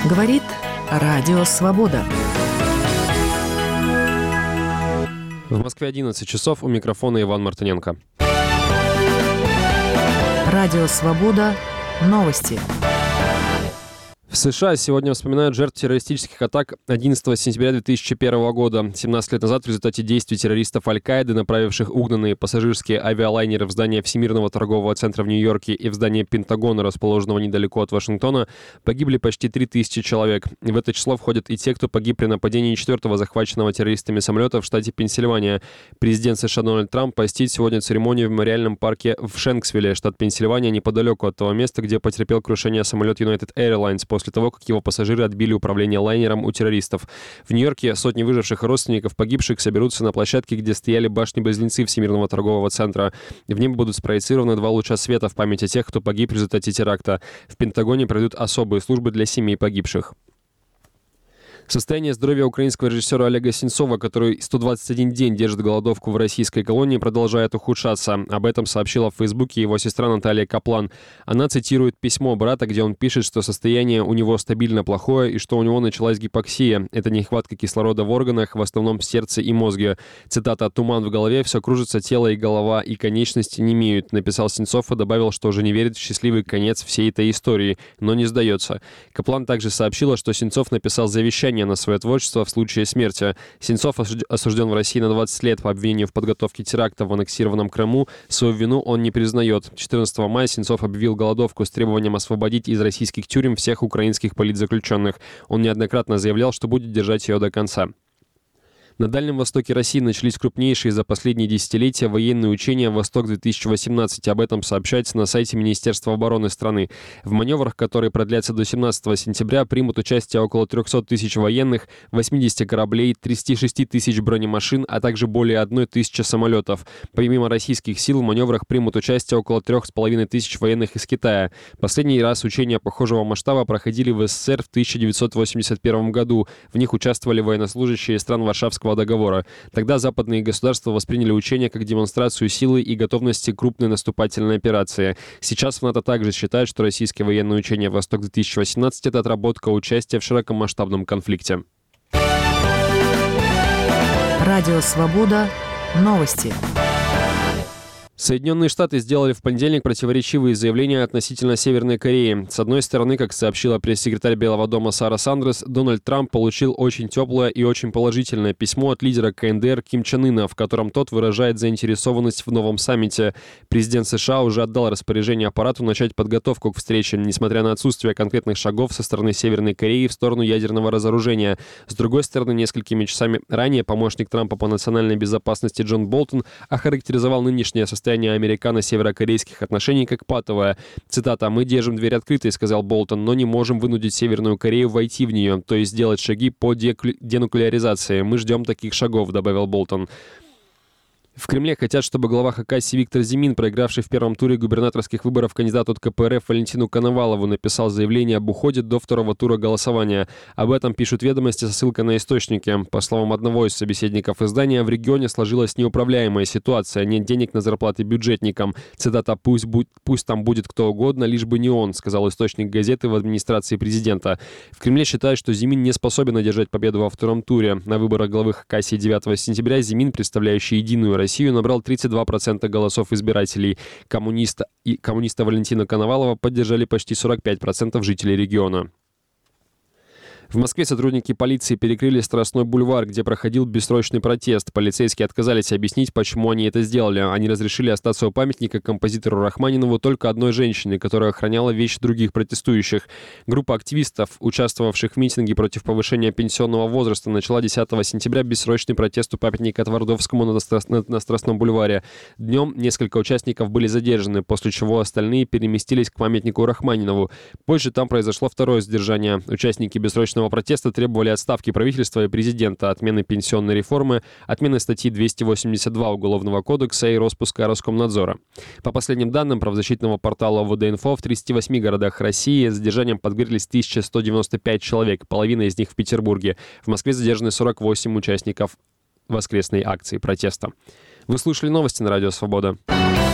Говорит Радио Свобода. В Москве 11 часов, у микрофона Иван Мартыненко. Радио Свобода. Новости. В США сегодня вспоминают жертв террористических атак 11 сентября 2001 года. 17 лет назад в результате действий террористов Аль-Каиды, направивших угнанные пассажирские авиалайнеры в здание Всемирного торгового центра в Нью-Йорке и в здание Пентагона, расположенного недалеко от Вашингтона, погибли почти 3000 человек. В это число входят и те, кто погиб при нападении 4-го захваченного террористами самолета в штате Пенсильвания. Президент США Дональд Трамп посетит сегодня церемонию в мемориальном парке в Шенксвилле, штат Пенсильвания, неподалеку от того места, где потерпел крушение самолет United Airlines после того, как его пассажиры отбили управление лайнером у террористов. В Нью-Йорке сотни выживших и родственников погибших соберутся на площадке, где стояли башни-близнецы Всемирного торгового центра. В небо будут спроецированы 2 луча света в память о тех, кто погиб в результате теракта. В Пентагоне пройдут особые службы для семей погибших. Состояние здоровья украинского режиссера Олега Сенцова, который 121 день держит голодовку в российской колонии, продолжает ухудшаться. Об этом сообщила в Фейсбуке его сестра Наталья Каплан. Она цитирует письмо брата, где он пишет, что состояние у него стабильно плохое и что у него началась гипоксия. Это нехватка кислорода в органах, в основном в сердце и мозге. Цитата: «Туман в голове, все кружится, тело и голова, и конечности немеют», написал Сенцов и добавил, что уже не верит в счастливый конец всей этой истории, но не сдается. Каплан также сообщила, что Сенцов написал завещание на свое творчество в случае смерти. Сенцов осужден в России на 20 лет по обвинению в подготовке теракта в аннексированном Крыму. Свою вину он не признает. 14 мая Сенцов объявил голодовку с требованием освободить из российских тюрем всех украинских политзаключенных. Он неоднократно заявлял, что будет держать ее до конца. На Дальнем Востоке России начались крупнейшие за последние десятилетия военные учения «Восток-2018». Об этом сообщается на сайте Министерства обороны страны. В маневрах, которые продлятся до 17 сентября, примут участие около 300 тысяч военных, 80 кораблей, 36 тысяч бронемашин, а также более 1000 самолетов. Помимо российских сил в маневрах примут участие около 3500 военных из Китая. Последний раз учения похожего масштаба проходили в СССР в 1981 году. В них участвовали военнослужащие стран Варшавского договора. Тогда западные государства восприняли учения как демонстрацию силы и готовности к крупной наступательной операции. Сейчас в НАТО также считают, что российские военные учения «Восток-2018» — это отработка участия в широкомасштабном конфликте. Радио Свобода. Новости. Соединенные Штаты сделали в понедельник противоречивые заявления относительно Северной Кореи. С одной стороны, как сообщила пресс-секретарь Белого дома Сара Сандерс, Дональд Трамп получил очень теплое и очень положительное письмо от лидера КНДР Ким Чен Ына, в котором тот выражает заинтересованность в новом саммите. Президент США уже отдал распоряжение аппарату начать подготовку к встрече, несмотря на отсутствие конкретных шагов со стороны Северной Кореи в сторону ядерного разоружения. С другой стороны, несколькими часами ранее помощник Трампа по национальной безопасности Джон Болтон охарактеризовал нынешнее состояние американо-северокорейских отношений как патовое. Цитата: «Мы держим дверь открытой», — сказал Болтон, «но не можем вынудить Северную Корею войти в нее, то есть сделать шаги по денуклеаризации. Мы ждем таких шагов», — добавил Болтон. В Кремле хотят, чтобы глава Хакасии Виктор Зимин, проигравший в первом туре губернаторских выборов кандидату от КПРФ Валентину Коновалову, написал заявление об уходе до второго тура голосования. Об этом пишут «Ведомости» со ссылкой на источники. По словам одного из собеседников издания, в регионе сложилась неуправляемая ситуация, нет денег на зарплаты бюджетникам. Цитата: «Пусть там будет кто угодно, лишь бы не он», — сказал источник газеты в администрации президента. В Кремле считают, что Зимин не способен одержать победу во втором туре. На выборах главы Хакасии 9 сентября Зимин, представляющий Единую Россию, набрал 32% голосов избирателей. Коммуниста Валентина Коновалова поддержали почти 45% жителей региона. В Москве сотрудники полиции перекрыли Страстной бульвар, где проходил бессрочный протест. Полицейские отказались объяснить, почему они это сделали. Они разрешили остаться у памятника композитору Рахманинову только одной женщине, которая охраняла вещи других протестующих. Группа активистов, участвовавших в митинге против повышения пенсионного возраста, начала 10 сентября бессрочный протест у памятника Твардовскому на Страстном бульваре. Днем несколько участников были задержаны, после чего остальные переместились к памятнику Рахманинову. Позже там произошло второе задержание. Участники бессрочного протеста требовали отставки правительства и президента, отмены пенсионной реформы, отмены статьи 282 Уголовного кодекса и распуска Роскомнадзора. По последним данным правозащитного портала ОВД-Инфо, в 38 городах России задержанием подверглись 1195 человек, половина из них в Петербурге. В Москве задержаны 48 участников воскресной акции протеста. Вы слушали новости на Радио Свобода.